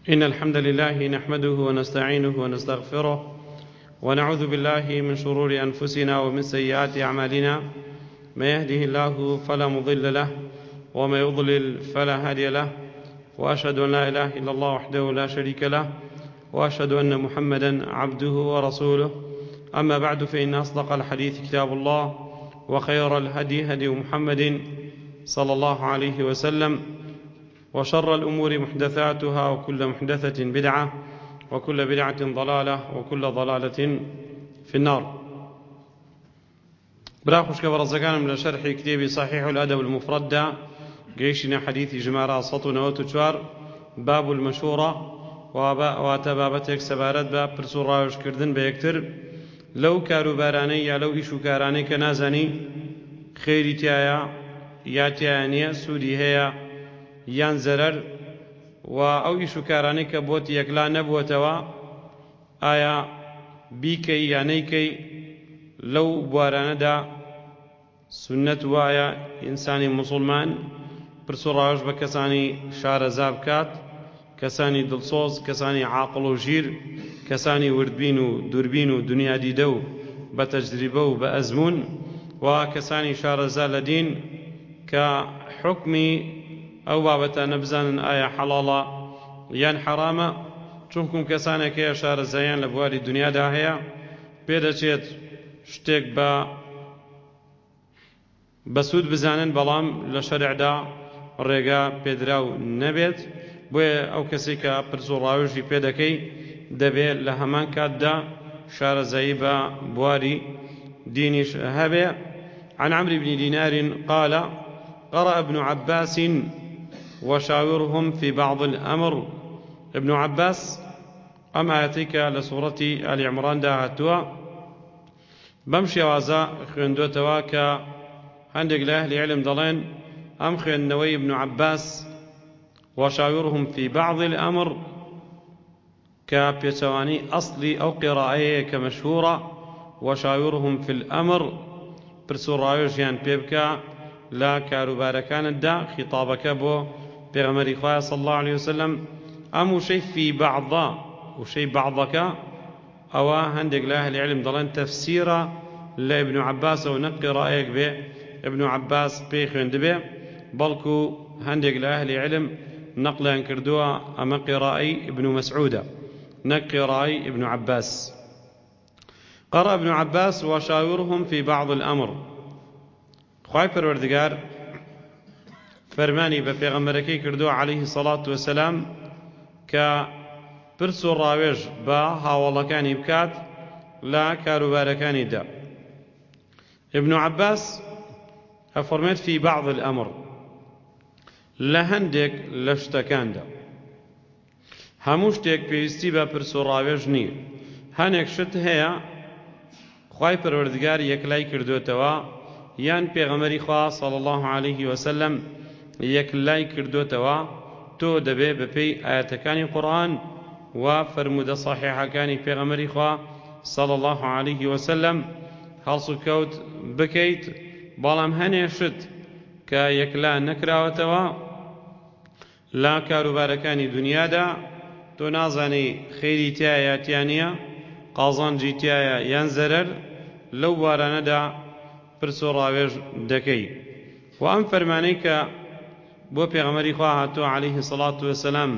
إن الحمد لله نحمده ونستعينه ونستغفره ونعوذ بالله من شرور أنفسنا ومن سيئات أعمالنا. ما يهده الله فلا مضل له وما يضلل فلا هادي له، وأشهد أن لا إله إلا الله وحده لا شريك له، وأشهد أن محمدا عبده ورسوله. أما بعد، فإن أصدق الحديث كتاب الله، وخير الهدي هدي محمد صلى الله عليه وسلم، وشر الأمور محدثاتها، وكل محدثة بدعة، وكل بدعة ضلالة، وكل ضلالة في النار. براخش كبرزكان من شرح كتاب صحيح الأدب المفرد قيشنا حديث جمارة سطو وتشوار باب المشورة وتبابتك سبارت باب برسول راوش كردن بيكتر لو كاروباراني يا لو إيشو كاراني كنازني خيري تايا يا تيانية سودي هيا یان زەرەر و ئەو ئیش و کارانەی کە بۆت یەکلا نەبووەتەوە ئایا بیکەی یا نەیکەی. لەو بوارانەدا سنەت وایە ئینسانی موسڵمان پرس و ڕاوەش بە کەسانی شارەزا بکات، کەسانی دڵسۆز، کەسانی عاقڵ و ژیر، کەسانی وردبین و دووربین و دنیا دیدە و بە تەجریبە و بە ئەزمون، و کەسانی شارەزا لە دین کە حکمی ئەو بابەتە نەبزانن ئایا حەڵاڵە یان حەرامە. چونکم کەسانێک هەیە شارەزایان لە بواری دنیادا هەیە، پێدەچێت شتێک بە سوود بزانن بەڵام لە شەرعدا ڕێگا پێدراو نەبێت. بۆیە ئەو کەسی کە پرس و ڕاوێژی پێدەکەی دەبێت لە هەمان کاتدا شارەزایی بە بواری دینیش هەبێ. عن عمرو بن دينار قال: قرأ ابن عباس وشاورهم في بعض الأمر. ابن عباس أم آياتيك لسورة آل عمران داهتوا بمشي وازا خيندو تواكا هندق لأهل علم ضلين أم خينوي ابن عباس وشاورهم في بعض الأمر كبيتواني أصلي أو قراءة كمشهورة وشاورهم في الأمر برسول رايوشيان بيبكا لا كاروباركان الدا خطابك بو بيغمري خواه صلى الله عليه وسلم أمو شيء في بعضا وشيء بعضك أو هندق له العلم ضلان تفسيرا لابن عباس ونقي رأيك به ابن عباس بيخوين دبي بلكو هندق له العلم نقل انكردوا أما قرائي ابن مسعود نقي رأي ابن عباس. قرأ ابن عباس وشاورهم في بعض الأمر. خواهی پروردگار فرمانی بە پێغەمبەرەکەی کردو عليه الصلاة والسلام کە پرس و ڕاوێژ بە هاوڵەکانی بکات لە کاروبارەکانیدا. ابن عباس ئەفەرمێت في بعض الأمر لە هەندێک لە شتەکاندا. هەموو شتێک پێویستی بە پرس و ڕاوێژ نییە. هەنێک شت هەیە خواهی پەروەردگار یەکلای کردوتەوە یان پێغەمبەری خوا صلی الله عليه وسلم یەکلای کردوتەوە، تۆ دەبێ بەپێی ئاەتەکانی قورئان و فەرمودە صحیحەکانی پێغەمبەری خوا صلی الله عليه وسلم هەڵس و کەوت بکەیت. بەڵام هەنێ شت کە یەکلا نەکراوەتەوە لە کاروبارەکانی دنیادا، تۆ نازانی خەیری تایە یا تیانە، قازانجی تایە یان زەرەر، لەو بارانەدا پرس و ڕاوێژ دەکەی. و ئەم فەرمانەی کە بۆ پێغەمبەری خوا هاتووە عليه الصلاة والسلام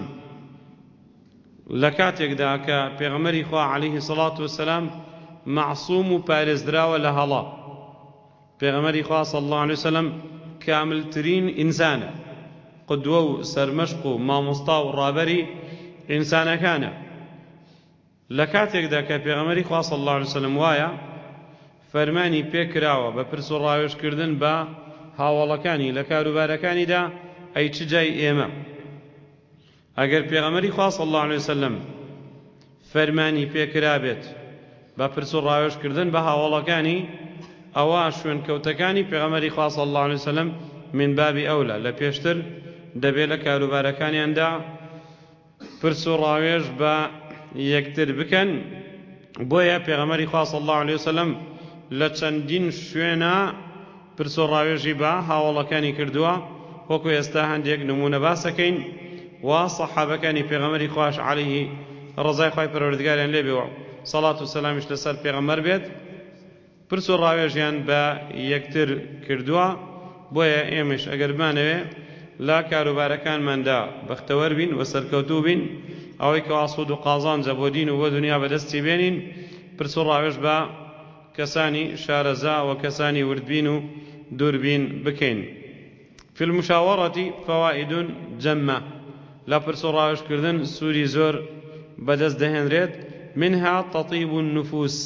لە کاتێکدا کە پێغەمبەری خوا عليه الصلاة والسلام معصوم و پارێزراوە لە هەڵا. پێغەمبەری خوا صلی الله عليه وسلم کاملترین ئینسانە، قدوە و سەرمەشق و مامۆستا و ڕابەری ئینسانەکانە. لە کاتێکدا کە پێغەمبەری خوا صلی الله عليه وسلم وایە فەرمانی پێکراوە بە پرس و ڕاوێژکردن بە هاوڵەکانی لە کاروبارەکانیدا، ئەی چ جای ئێمە؟ ئەگەر پێغەمبەری خوا صلی الله عليه وسلم فەرمانی پێکرابێت بە پرس و ڕاوێژکردن بە هاوڵەکانی، ئەوە شوێنکەوتەکانی پێغەمبەری خوا صلی الله عليه وسلم من بابی ئەولە لە پێشتر دەبێت لە کاروبارەکانیاندا پرس و ڕاوێژ بە یەکتر بکەن. بۆیە پێغەمبەری خوا صلی الله عليه وسلم لە چەندین شوێنە پرس و ڕاوێژی بە هاوڵەکانی کردووە، وەکو ئێستا هەندێک نمونە باسەکەین. وصحابة كان بيغمر خواش عليه رضاي خواي پروردگار لي بي صلاة والسلام لسر بيغمر بيت پرسو راوێژیان بە یەکتر کردووە بۆیە ئێمەش ئەگەر بمانەوێ لا کاروبارەکانماندا بەختەوەر بین و سەرکەوتوو بین ئەوەی کە ئاسوود و قازانجە بۆ دین و بۆ دنیا بەدەستی بێنین پرسو ڕاوێژ بە کەسانی شارەزا و کەسانی وردبین و دووربین بکەین. في المشاورة فوائد جمة لا پرسو ڕاوێژکردن سووری زۆر بەدەست دەهێنرێت منها تطيب النفوس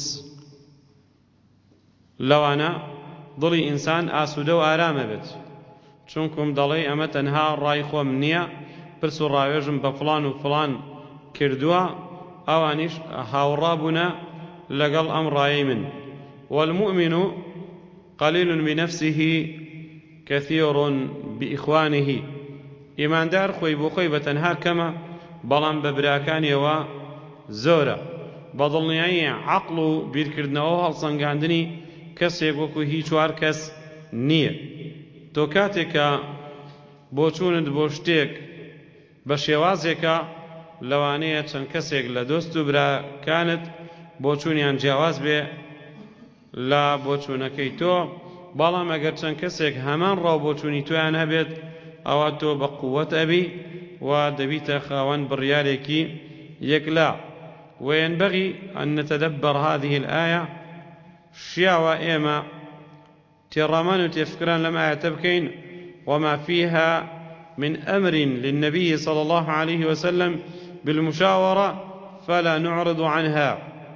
لەوانە دڵی ئینسان ئاسوودە و ئارامە بێت چونکم دەڵێ ئەمە تەنها ڕای خۆم نییە پرس و ڕاوێژم بە فڵان و فڵان کردووە ئەوانیش هاوڕابوونە لەگەڵ ئەم ڕایەی من. والمؤمن قليل بنفسه كثير بإخوانه ئیماندار خۆی بۆ خۆی بەتەنها کەمە بەڵام بە براکانیەوە زۆرە بەدڵنیایی عەقڵ و بیرکردنەوە هەڵسەنگاندنی کەسێک وەکو هیچ چوار کەس نییە. تۆ کاتێکە بۆ چوونت بۆ شتێک بە شێوازێکە لەوانەیە چەند کەسێک لە دۆست و براکانت بۆ چوونیان جیاواز بێ لە بۆ چوونەکەی تۆ بەڵام ئەگەر چەند کەسێک هەمان ڕاو بۆ چوونی تۆیان هەبێت ئەوە تۆ بە قووەت ئەبی و دەبیتە خاوەن بڕیارێکی یەکلا. وينبغي أن نتدبر هذه الآية شياوة إيما تيرامان وتفكران لما يتبكين وما فيها من أمر للنبي صلى الله عليه وسلم بالمشاورة فلا نعرض عنها.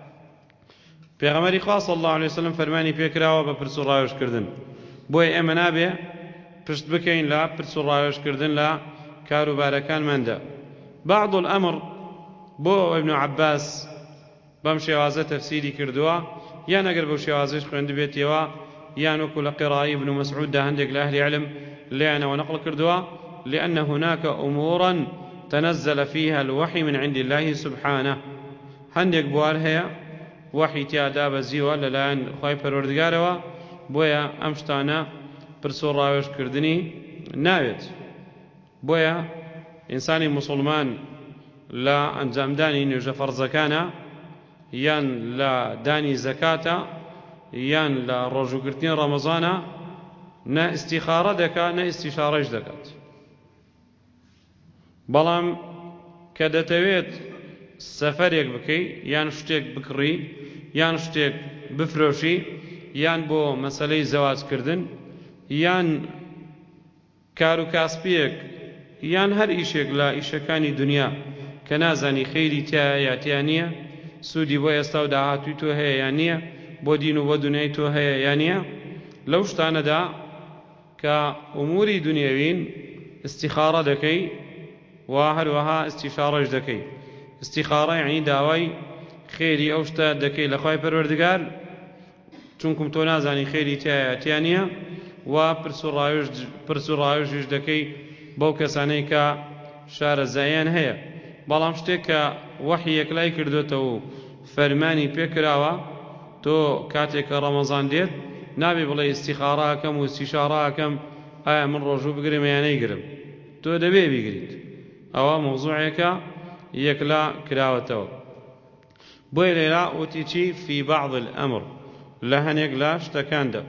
پیغمبری خوا صلی الله عليه وسلم فرمانی پێکراوە بە پرس و ڕاوێژکردن بۆیە ئێمە نابێ پشت بکەین لە پرس و ڕاوێژکردن لە کاروبارەکانماندا. بعض الأمر بۆ ابن عباس بەم شێوازە تەفسیری کردووە یان ئەگەر بەو شێوازەش خوێندبێتەوە یان وەکو لە قیڕایی ابن مسعوددا هەندێک لە ئەهلی علم لێیانەوە نەقڵ کردووە لأن هناك أمورا تنزل فيها الوحي من عند الله سبحانه هەندێک بوار هەیە وحی تیادا بەزیوە لەلایەن خوای پەروەردگارەوە بۆیە ئەم شتانە پرس و ڕاوێژکردنی ناوێت. بۆیە ئینسانی موسڵمان لە ئەنجامدانی نوێژە فەرزەکانە یان لە دانی زەکاتە یان لە ڕۆژوگرتنی ڕەمەزانە نە ئیستیخارە دەکات نە ئیستیشارەش دەکات. بەڵام کە دەتەوێت سەفەرێک بکەی یان شتێک بکڕی یان شتێک بفرۆشی یان بۆ مەسەلەی زەواجکردن یان کار و کاسبیەک یان هەر ئیشێک لە ئیشەکانی دنیا کە نازانی خەیری تایە یا تیا نییە سوودی بۆ ئێستا و داهاتووی تۆ هەیە یان نییە بۆ دین و بۆ دنیای تۆ هەیە یان نییە لەو شتانەدا کە ئوموری دنیەوین استیخارە دەکەی و هەروەها استیشارەش دەکەی. استیخارە یعنی داوای خێری ئەو شتە دەکەی لە خوای پەروەردگار چونکم تۆ نازانی خێری تایە تیا نییە و پرس و ڕاوێژش دەکەی بەو کەسانەی کە شارەزاییان هەیە. بەڵام شتێک کە وەحی یەکلای کردوێتەوە و فەرمانی پێکراوە تۆ کاتێک کە ڕەمەزان دێت نابێ بڵێ استیخارە ئەکەم و استیشارە ئەکەم ئایا من ڕۆژوو بگرم یان نەیگرم تۆ دەبێ بیگریت ئەوە مۆزوعێکە یەکلا کراوەتەوە. بۆیە لێرا وتی چی في بعض الأمر لە هەنێک لە شتەکاندا.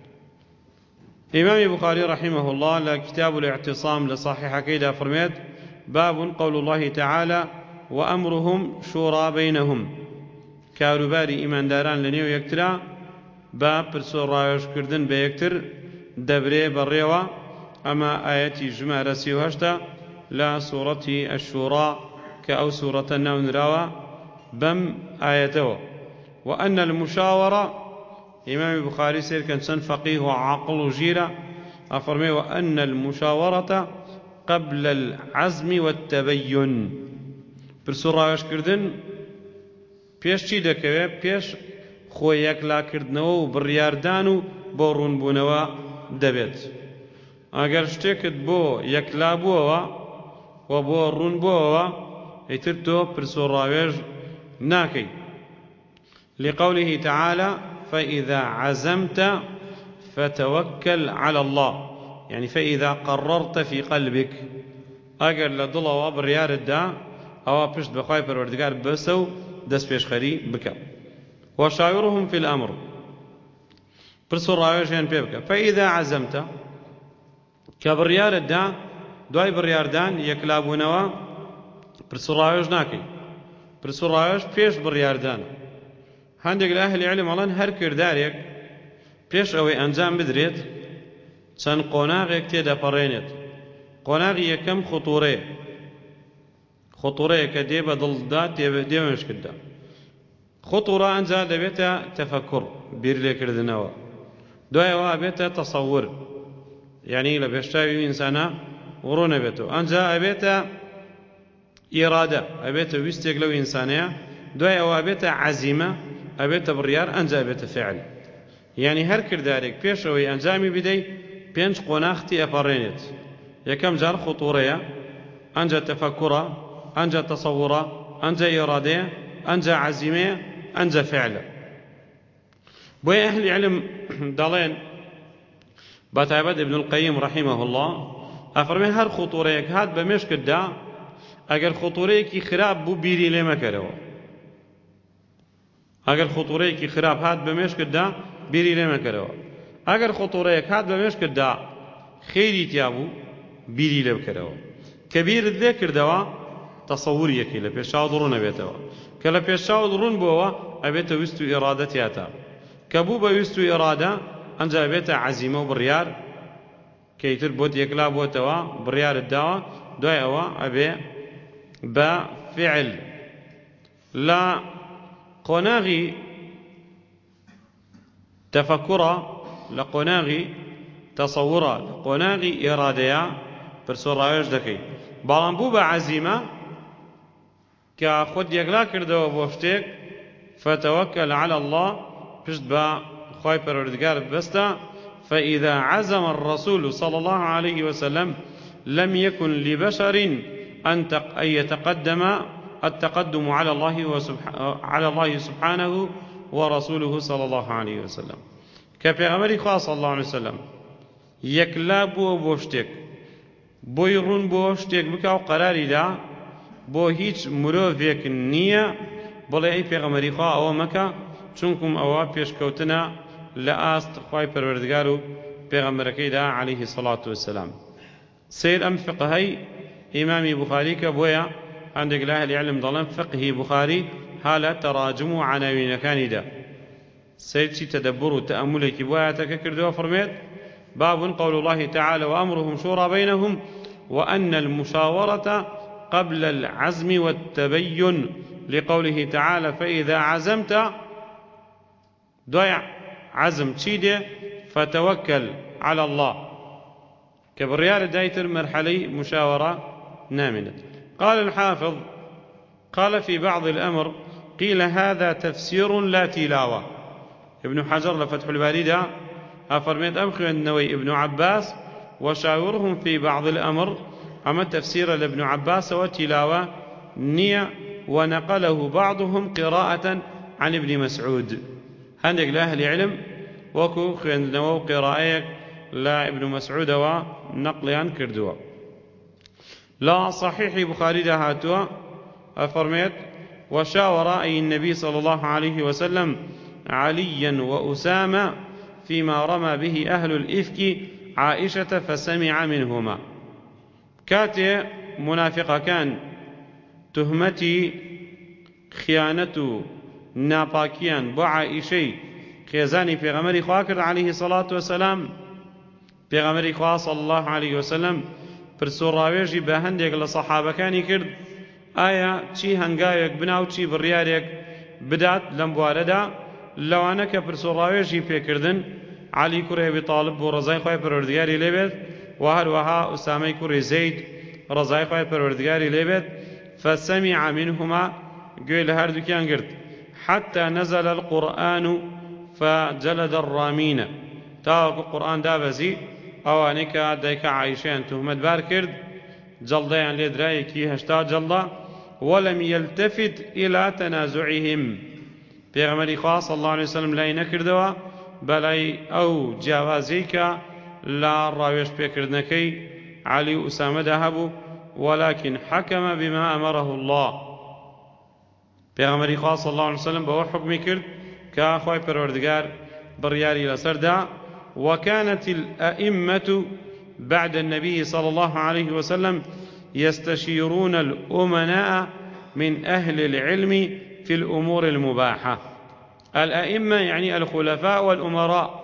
إمام بخاري رحمه الله لكتاب الاعتصام لصحيح كيدا فرميت باب قول الله تعالى وأمرهم شورى بينهم كاروباري إيمان داران لنيو يكترا باب برسو رايوش كردن بيكتر دبري بريوة أما آياتي جمع سيوهشتا لا سورة الشورى كأو سورة النون راوة بم آياته. وأن المشاورة إمام البخاري سير كان سن فقيه وعقل وجيرة أفرمي وأن المشاورة قبل العزم والتبين برسو رايوش كردن پیش چی دەکەوێ پێش خۆی یەکلاکردنەوە و بڕیاردان و بۆ ڕوونبوونەوە دەبێت. ئەگەر شتێکت بۆ یەکلا بووەوە و بۆ ڕوون بووەوە ئیتر تۆ پرس و ڕاوێژ ناکەی. لقوله تعالى فإذا عزمت فتوكل على الله يعني فإذا قررت في قلبك ئەگەر لە دڵەوە بڕیارتدا ئەوە پشت بەخوای پەروەردگار بەسە و دەست پێشخەری بکە. وشاورهم في الأمر پرس و ڕاوێژیان پێ بکە. فإذا عزمت کە بڕیارتدا دوای بڕیاردان یەکلابوونەوە پرس و ڕاوێژ ناکەی. پرس و ڕاوێژ پێش بڕیاردان. هەندێک لە ئەهلی عیلم ئەڵێن هەر کردارێک پێش ئەوەی ئەنجام بدرێت چەند قۆناغێک تێدەپەڕێنێت. قۆناغی یەکەم خۆتوڕەیە کە دێ بە دڵدا دێ مشکلدا. خۆتوڕە ئەنجا دەبێتە تەفەکوڕ بیر لێکردنەوە، دوایەوە بێتە تەسەور، یعنی لە پێشچاوی ئینسانە ڕوو نەبێتەوە، ئەنجا ئەبێتە ئیرادە، ئەبێتە ویستێک لەو ئینسانەیە، دوایەوە ئەبێتە عەزیمە، ئەبێتە بڕیار، ئەنجا ئەبێتە فعل. یعنی هەر کردارێک پێشەوەی ئەنجامی بدەی 5 قۆناغتی ئەپەڕێنێت. یەکەم جار خۆتوڕەیە، ئەنجا تەفەکوڕە، ئەنجا تەسەوڕە، ئەنجا ئیرادەیە، ئەنجا عەزیمەیە، ئەنجا فعلە. بۆیە ئەهلی عیلم دەڵێن بەتایبەت ابن القەیم ڕەحیمەه الله ئەفەرمێ هەر خۆتوڕەیەک هات بە مێشکتدا ئەگەر خۆتوڕەیەکی خراپ بوو بیری لێ مەکەرەوە. ئەگەر خۆتوڕەیەکی خراپ هات بە مێشکتدا بیری لێ مەکەرەوە. ئەگەر خۆتوڕەیەک هات بە مێشکتدا خێری تیا بوو بیری لێ بکەرەوە. کە بیرت لێ کردەوە تەسەووریەکەی لە پێشاوت ڕوو نەبێتەوە، کە لە پێشاوت ڕوون بووەوە ئەبێتە ویست و ئیرادە تیاتە، کە بوو بە ویست و ئیرادە ئەنجا ئەبێتە عەزیمە و بڕیار، کەیتر بۆت یەکلا بۆتەوە بڕیارت داوە، دوای ئەوە ئەبێ بە فعل. لە قۆناغی تەفەکوڕە، لە قۆناغی تەسەوڕە، لە قۆناغی ئیرادەیە پرس و ڕاوێژ دەکەی. بەڵام بوو بە عەزیمە کە خۆت یەکلا کردەوە بۆ شتێک، فتەوەکەل عەلە الله، پشت بە خوای پەروەردگار بەستە. فإذا عزم الرسول صلى الله عليه وسلم لم يكن لبشر أن يتقدم التقدم على الله سبحانه ورسوله صلى الله عليه وسلم. كبيغمبري خاص صلى الله عليه وسلم يكلا بو شتێک بۆی ڕوون بۆ شتێک بکە و قەراری دا بۆ هیچ مرۆڤێک نییە بڵێ ئەی پێغەمبەری خوا ئەوە مەکە، چونکم ئەوە پێشکەوتنە لە ئاست خوای پەروەردگار و پێغەمبەرەکەیدا عەلەیهی سەڵات وەسەلام. سیر ئەم فقهەی ئیمامی بوخاری کە بۆیە هەندێک لە ئەهلی عیلم دەڵێن فقهی بوخاری ها لە تەراجم و عناوینەکانیدا. سیر چی تەدەبور و تەئەمولێکی بۆ ئاەتەکە کردووە، فەرمێت باب قول الله تعالى وأمرهم شورى بينهم وأن المشاورة قبل العزم والتبين، لقوله تعالى فإذا عزمت دوای عزم چی دێ؟ فتوكل على الله، كبريار دايتر مرحلي مشاورة نامنة. قال الحافظ قال في بعض الأمر قيل هذا تفسير لا تلاوة. ابن حجر لفتح الباري دا أفرميت أمخي النووي ابن عباس وشاورهم في بعض الأمر، أما تفسير لابن عباس وتلاوة نية، ونقله بعضهم قراءة عن ابن مسعود. هندق لأهل علم وكو خندنوا قراءة لا ابن مسعود ونقليان كردوا. لا صحيح بخاري دهاتوا أفرميت وشاور أي النبي صلى الله عليه وسلم عليا وأسامة فيما رمى به أهل الإفك عائشة فسمع منهما. كاتي منافقة كان تهمتي خيانة ناپاکیان بۆ عائشەی خێزانی پێغەمبەری خوا کرد عەلەیهی سەڵات وەسەلام. پێغەمبەری خوا صلی الله عەلەیه وسەلەم پرس و ڕاوێژی بە هەندێک لە سەحابەکانی کرد، ئایا چی هەنگاوێک بناو چی بڕیارێک بدات لەم بوارەدا. لەوانە کە پرس و ڕاوێژی پێکردن عەلی کوڕی ئەبی تاڵب بۆ ڕەزای خوای پەروەردگاری لێبێت، و هەروەها ئوسامەی کوڕی زەید ڕەزای خوای پەروەردگاری لێبێت. فسمع منهما، گوێی لە هەردووکیان گرت. حتى نزل القرآن فجلد الرامين، تاوكو قرآن دابزي اوانيك دايك عايشين تهمت بار كرد جلدين لدرايكي هشتا جلدا، ولم يلتفت إلى تنازعهم. پیغمبری خوا صلی الله علیه وسلم لای نکردوا، بەلای ئەو جیاوازەی کە لە ڕاوێژ پێکردنەکەی عەلی و ئوسامەدا هەبوو، ولكن حكم بما أمره الله. پێغەمبەری خوا صلی الله عليه وسلم بەوە حکمی کرد کە خوای پەروەردگار بڕیاری لەسەردا. وكانت الأئمة بعد النبي صلى الله عليه وسلم يستشيرون الأمناء من أهل العلم في الأمور المباحة. الأئمة يعني الخلفاء والأمراء،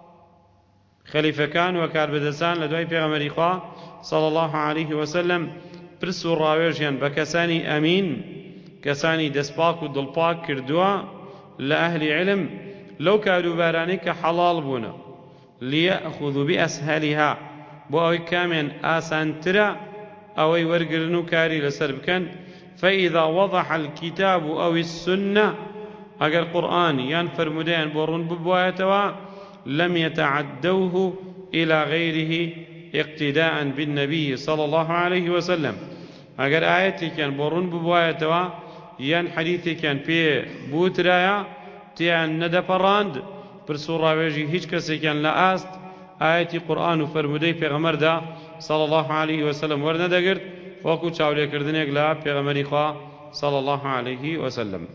خليفة كان وكاربدسان لدواي پیغمبری خوا صلى الله عليه وسلم برسو راويجيان بكساني أمين، كساني دسباك ودلباك كردوا لأهل علم لو كانوا بارانيك حلال بونا ليأخذوا بأسهلها بو أوي كامن آسان ترى أوي ورقلنو كاري لسربكن. فإذا وضح الكتاب أو السنة أجر القرآن ينفر مدين بورون ببوايتوا لم يتعدوه إلى غيره اقتداء بالنبي صلى الله عليه وسلم. أجر آياتي كان بورون ببوايتوا ين حديثي كان في بوترايا تيان ندى فراند برسورة ويجي هيج كسي كان لآست آياتي قرآن فرمودي في غمر دا صلى الله عليه وسلم ورنا دقرت وكو تشاولي كردنيك لا في غمر إخوة صلى الله عليه وسلم.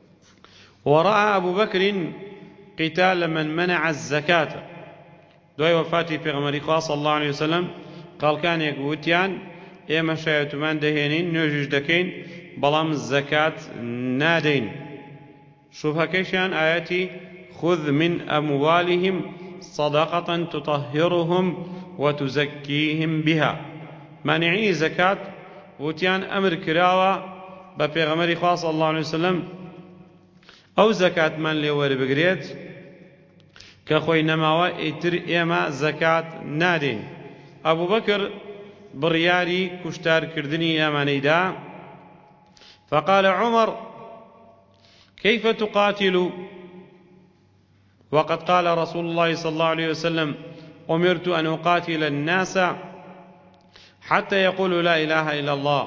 ورأى أبو بكر قتال من منع الزكاة دوي وفاتي في غمر إخوة صلى الله عليه وسلم قال كان يقوتيان إيما شايتمان دهينين نوجج دكين بلام الزكاة نادين. شوف هكيشان آياتي خذ من أموالهم صدقة تطهرهم وتزكيهم بها. مانعي زكاة وتيان أمر كراوة ببيغمري خواه صلى الله عليه وسلم أو زكاة من ليور بقريت كخوي نماوة اتر إيما زكاة نادين. أبو بكر برياري كشتار كردني إيماني دا فقال عمر كيف تقاتل وقد قال رسول الله صلى الله عليه وسلم أمرت أن أقاتل الناس حتى يقولوا لا إله إلا الله،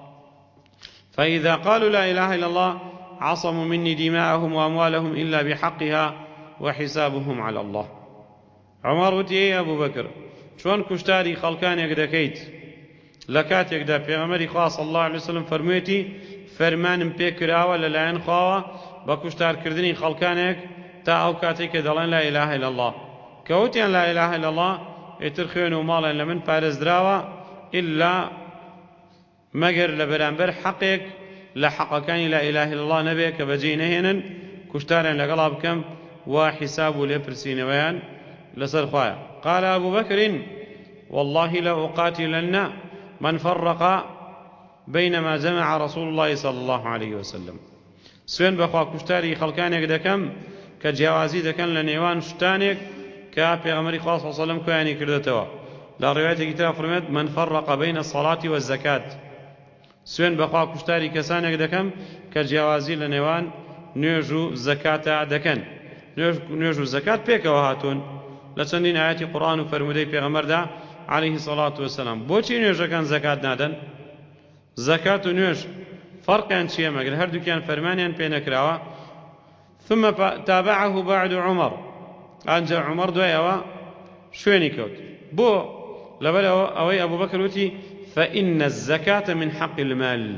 فإذا قالوا لا إله إلا الله عصموا مني دماءهم وأموالهم إلا بحقها وحسابهم على الله. عمر وتي أبو بكر شون كشتاري خلقان يقدكيت لكات يقدا پیغمبری خوا صلی الله عليه وسلم فرمويتي فرمانم پێکراوە لەلایەن خواوە بە کوشتارکردنی خەڵکانێک تا ئەو کاتێک کە دەڵێن لا إله إلا الله کەوتیان لا إله إلا الله ئیتر خوێن و ماڵیان لە من پارێزراوە إلا مەگەر لە بەرامبەر حەقێک لە حەقەکانی لا إله إلا الله نەبێ کە بەجێ نەهێنن کوشتاریان لەگەڵا بکەم و حیساب و لێپرسینەوەیان لەسەر خوایە. قال أبو بكر والله لأقاتلن من فرق بين ما جمع رسول الله صلى الله عليه وسلم. سوين بخوا كشتاري خلقانك دكم كجوازي دكن لنيوان شتانك كبيغمبر خاص صلى الله عليه وسلم كياني كردتوا. لا رواية كتاب فرمت من فرق بين الصلاة والزكاة. سوين بخوا كشتاري كسانك دكم كجوازي لنيوان نيجو زكاة دكن نيجو زكاة بيك وهاتون لسندين آيات قرآن فرمودي بيغمبر دا عليه الصلاة والسلام بوچی نوێژەکان زەکات نادەن؟ زەکات و نوێژ فەرقیان چییە مەگەر هەردووکیان فەرمانیان پێ نەکراوە؟ ثم تابعه بعد عمر ئەنجا عمر دوایەوە شوێنی کەوت بۆ لەبەر ئەوەی ئەبوو بەکر وتی فإن الزكاة من حق المال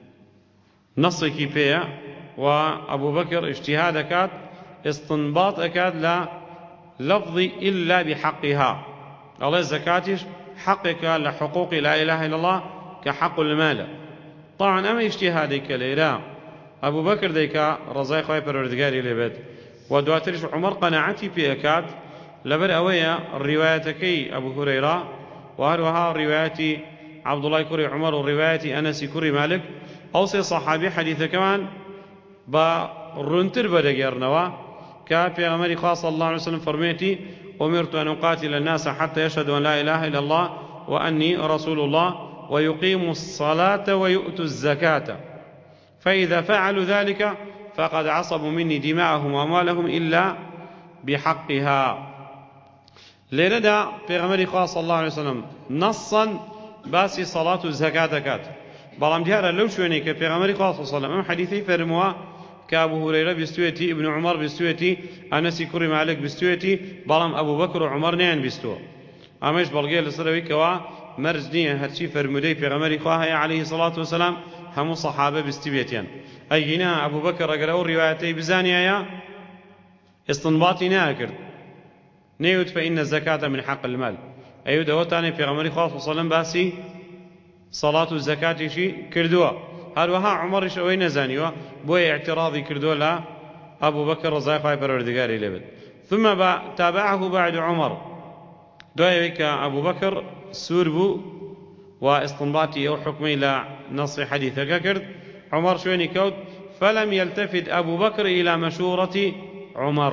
نصێکی پێیە و ئەبوو بەکر اجتهاد دەکات استنباط دەکات لە لفظی إلا بحقها الله زكاتيش حقك لحقوق لا إله إلا الله كحق المال. طبعا أما اجتهادي كليلا أبو بكر ديكا رضاي خواهي پروردگاري لبد ودواترش عمر قناعتي في أكاد لبر أويا الروايتكي أبو هريرة وهروها روايتي عبد الله كري عمر وروايتي أنس كري مالك أوصي صحابي حديث كمان برنتر بدقيرنوا كافي أمري خاص الله عليه وسلم فرميتي أمرت أن أقاتل الناس حتى يشهدوا أن لا إله إلا الله وأني رسول الله ويقيموا الصلاة ويؤتوا الزكاة فإذا فعلوا ذلك فقد عصبوا مني دماءهم وأموالهم إلا بحقها. لردا پیغمبر خاص الله عليه وسلم نصا باسي صلاة الزكاة كات بلام ديارا لو شويني كبيغمبر خاص الله عليه وسلم ام حديثي فرموا كأبو هريرة بستويتي ابن عمر بستويتي أنس كري مالك بستويتي بلام أبو بكر وعمر نين بستوى أمش بلغي لسروي كوا مەرج نییە هەرچی فەرمودەی پێغەمبەری خوا هەیە عەلەیهی سەڵات وسەلام هەموو سەحابە بیستی بێتیان. ئەینا ئەبوو بەکر ئەگەر ئەو ڕیوایەتەی بزانیایە ئستنباطی ناکرد، نەیوت فەئینە الزەکاتە من حەق المال، ئەیوت ئەوەتانێ پێغەمبەری خوا صلی الله علیه و سەلەم باسی سەڵات و زەکاتیشی کردووە. هەروەها عومەڕیش ئەوەی نەزانیوە بۆیە اعتراضی کردووە لە ئەبوو بەکر ڕەزای خوای پەروەردگاری لێ بێت. ثم تابعه بعد عمر، دوایەوەی کە ئەبوو بەکر سوور بوو و ئستنباطی ئەو حکمەی لە نەسی حەدیثەکە کرد، عمر شوێنی کەوت. فلم يلتفت أبو بكر إلى مشورة عمر.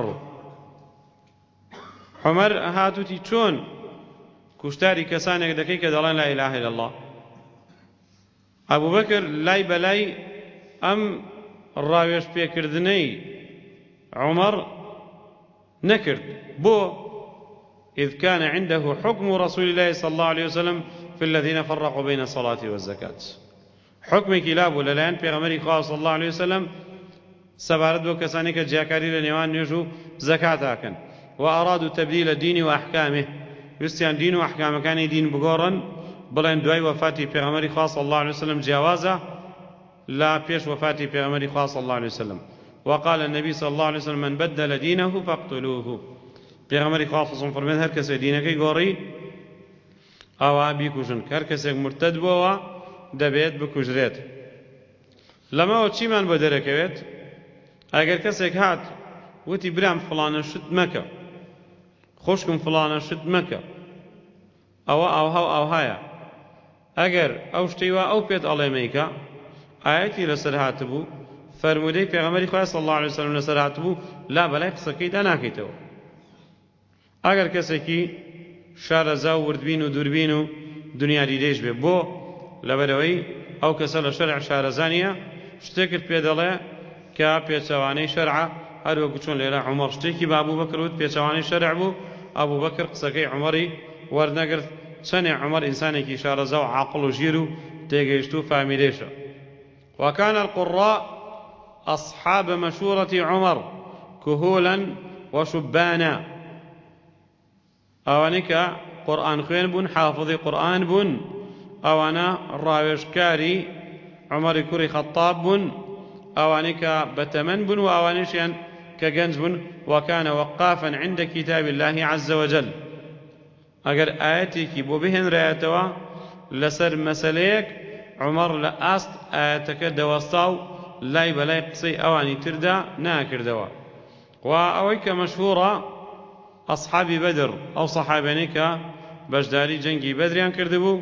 عمر هاتوتی چۆن کوشتاری کەسانێک دەکەی کە دەڵێن لا إله إلا الله. ئەبوو بەکر لای بەلای ئەم ڕاوێژ پێکردنەی عمر نەکرد. بۆ إذ كان عنده حكم رسول الله صلى الله عليه وسلم في الذين فرقوا بين الصلاة والزكاة. حكمێکی لابوو لەلایەن پێغەمبەری خوا صلی الله عليه وسلم سەبارەت بۆ کەسانی کە جیاکاری لە نێوان نوێژ و زەکات ئاکەن. وأرادوا تبديل الدين وأحكامه، ویستیان دین و ئەحکامەکانی دین بگۆڕن، بڵێن دوای وفاتی پێغەمبەری خوا صلی الله عليه وسلم جیاوازە لا پێش وفاتی پێغەمبەری خوا صلی الله عليه وسلم. وقال النبي صلى الله عليه وسلم من بدل دينه فاقتلوه. پێغەمبەری خوا صلی الله عليه وسلم فەرمێت هەر کەسێک دینەکەی گۆڕی ئەوا بیکوژن، هەر کەسێک مرتد بووەوە دەبێت بکوژرێت. لەمەوە چیمان بۆ دەرەکەوێت؟ ئەگەر کەسێک هات وتی برام فڵانە شت مەکە، خوشکم فڵانە شت مەکە، ئەوە ئاوها و ئاوهایە، ئەگەر ئەو شتەی وا ئەو پێت ئەڵێ مەیکە، ئاەتی لەسەر هاتبوو، فەرمودەی پێغەمبەری خوا صلی الله عليه وسلم لەسەر هاتبوو، لا بەلای قسەکەیدا ناکەیتەوە. ئەگەر کەسێکی شارەزا و وردبین و دووربین و دنیا دیدەیش بێ، بۆ لەبەرەوەی ئەو کەسە لە شەرع شارەزانیە شتێکت پێ دەڵێ کە پێچەوانەی شەرعە، هەروەکو چۆن لێرە عومەر شتێکی بە ئەبوو بەکر وت پێچەوانەی شەرع بوو، ئەبوو بەکر قسەکەی عومەری وەرنەگرت، چەندێ عومەر ئینسانێکی شارەزا و عاقڵ و ژیر و تێگەیشت و فامیلێشە. وكان القراء أصحاب مشورة عمر كهولا وشبانا، ئەوانەی کە قورئان خوێن بوون، حافظی قورئان بوون، ئەوانە ڕاوێژکاری عومەری کوڕی خەتاب بوون، ئەوانەی کە بەتەمەن بوون و ئەوانەیشیان کە گەنج بوون. وكان وقافا عند كتاب الله عز وجل، ئەگەر ئاەتێکی بۆ بهێنرایەتەوە لەسەر مەسەلەیەک، عومەر لە ئاست ئاەتەکە دەوەستا و لای بەلای قسەی ئەوانی تردا ناکردەوە. و ئەوەی کە مەشهوڕە ئەصحابی بەدر، ئەو سەحابەانەی کە بەشداری جەنگی بەدریان کردبوو،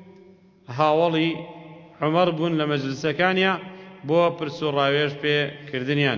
هاوڵی عومەر بوون لە مەجلیسەکانیە بۆ پرس و ڕاوێژ پێکردنیان.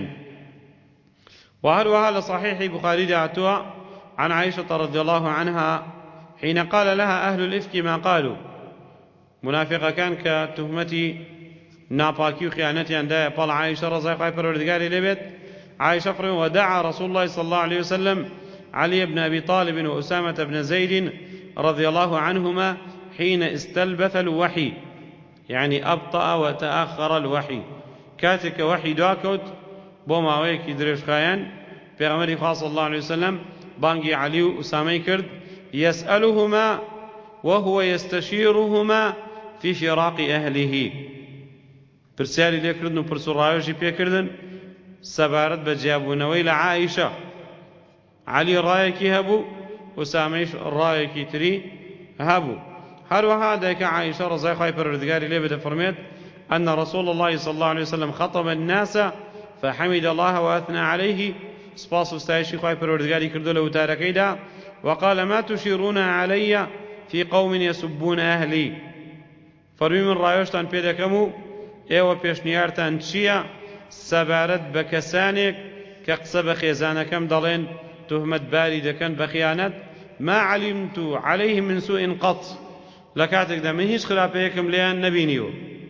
وهروها لصحيح بخاري دعتها عن عائشة رضي الله عنها حين قال لها أهل الإفك ما قالوا. منافقة كان كتهمتي ناپاکی و خیانەتیان دایە پەڵ عایشە ڕەزای خوای پەروەردگاری لێبێت. عایشە فەرمووی ودعا رسول الله صلى الله عليه وسلم علي بن أبي طالب وأسامة بن زيد رضي الله عنهما حين استلبث الوحي، يعني أبطأ وتأخر الوحي، كاتك وحي داكوت بوما ويكي دريش خايان پیغمبری خاص صلى الله عليه وسلم بانگی علی و أسامه کرد يسألهما وهو يستشيرهما في شراق أهله، پرسیاری لێکردن و پرس و ڕاوێژی پێکردن سەبارەت بە جیابوونەوەی لە عائیشە. علی ڕایەکی هەبوو، ئوسامەیش ڕایەکی تری هەبوو. هەروەها دایکە عائیشە ڕەزای خوای پەروەردگاری لێ بێت دەفەرمێت أن رسول الله صلى الله عليه وسلم خطب الناس فحمد الله وأثنى عليه، سپاس و ستایشی خوای پەروەردگاری کردو لە وتارەکەیدا، وقال ما تشيرون علي في قوم يسبون أهلي، فەرمی من ڕاوێژتان پێ دەکەم و ئێوە پێشنیارتان چییە سەبارەت بە کەسانێک کە قسە بە خێزانەکەم دەڵێن، تهمەتباری دەکەن بە خیانەت. ما علمت عليه من سوء قط، لە کاتێکدا من هیچ خراپەیەکم لێیان نەبینیوە،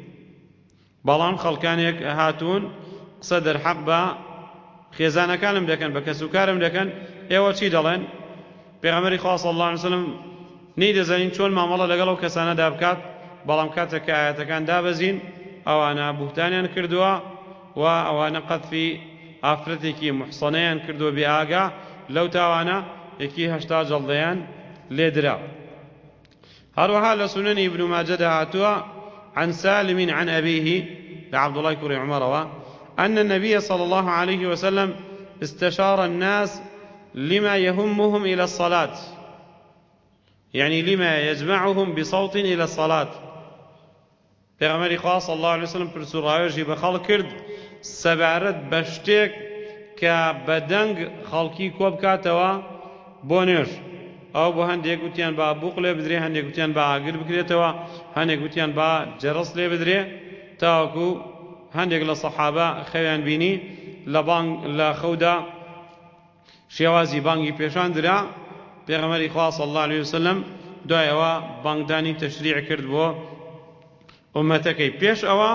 بەڵام خەڵکانێک هاتوون قسە دەرحەق بە خێزانەکانم دەکەن، بە کەسوکارم دەکەن، ئێوە چی دەڵێن؟ پێغەمبەری خوا صلی الله علیه وسلم نەیدەزانین چۆن مامەڵە لەگەڵ ئەو کەسانەدا بکات، بەڵام کاتێک کە ئاەتەکان دابەزین ئەوانە بوهتانیان کردووە و ئەوانە قەدفی ئافرەتێکی محسەنەیان کردووە بێ ئاگا، لەو تاوانە 180 جەڵدەیان لێدرا. هروها لسنن ابن ماجه هاتوا عن سالم عن أبيه لعبد الله كريم عمر أن النبي صلى الله عليه وسلم استشار الناس لما يهمهم إلى الصلاة، يعني لما يجمعهم بصوت إلى الصلاة. پێغەمبەری خوا صلی الله عليه وسلم پرسوڕاوێژی بە خەڵک کرد سەبارەت بە شتێک کە بەدەنگ خەڵکی کۆ بکاتەوە بۆ نوێژ. ئەو بۆ هەندێک گوتیان با بوق لێ بدرێ، هەندێک گوتیان با ئاگر بکرێتەوە، هەندێک گوتیان با جەرەس لێ بدرێ، تاوەکو هەندێک لە سەحابە خەویان بینی لە خەودا شێوازی بانگی پێشان درا. پێغەمبەری خوا صلی الله عليه وسلم دوایەوە بانگدانی تەشریع کرد بۆ ئومەتەکەی. پێش ئەوە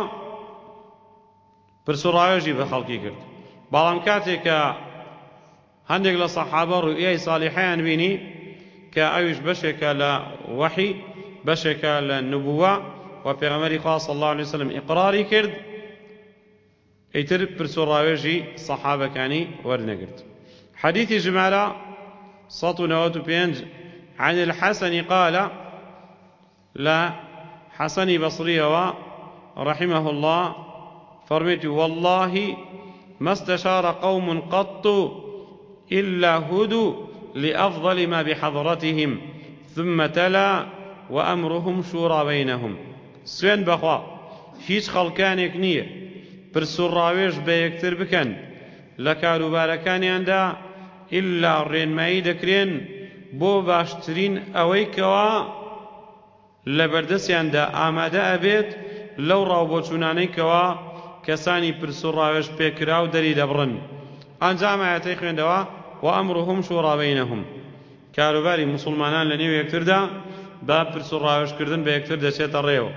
پرسوڕاوێژی بە خەڵکی کرد، بەڵام کاتێک کە هەندێک لە سەحابە ڕوئیای ساڵحەیان بینی کە ئەویش بەشێکە لە وەحی، بەشێکە لە نبووە و پێغەمبەری خوا صلی الله عليه وسلم ئیقراری کرد، ئیتر پرسوڕاوێژی سەحابەکانی وەرنەگرت. حديث جمالة 195 عن الحسن قال لا حسن بصري رحمه الله فرميت والله ما استشار قوم قط إلا هدوا لأفضل ما بحضرتهم ثم تلا وأمرهم شورى بينهم. سوين بخوا هیچ خەڵکانێک نییە پرسوڕاوێژ بە یەکتر بکەن لە کاروبارەکانیاندا ئیلا ڕێنمایی دەکرێن بۆ باشترین ئەوەی کەوا لە بەردەستیاندا ئامادە ئەبێت لەو ڕاوبۆچوونانەی کەوا کەسانی پرسوڕاوێژ پێکرا و دەری دەبڕن. ئەنجام ئاەتەی خوێندەوە وأمرهم شورى بينهم، کاروباری مسلمانان لە نێو یەکتردا با پرسوڕاوێژکردن بە یەکتر دەچێتە ڕێوە.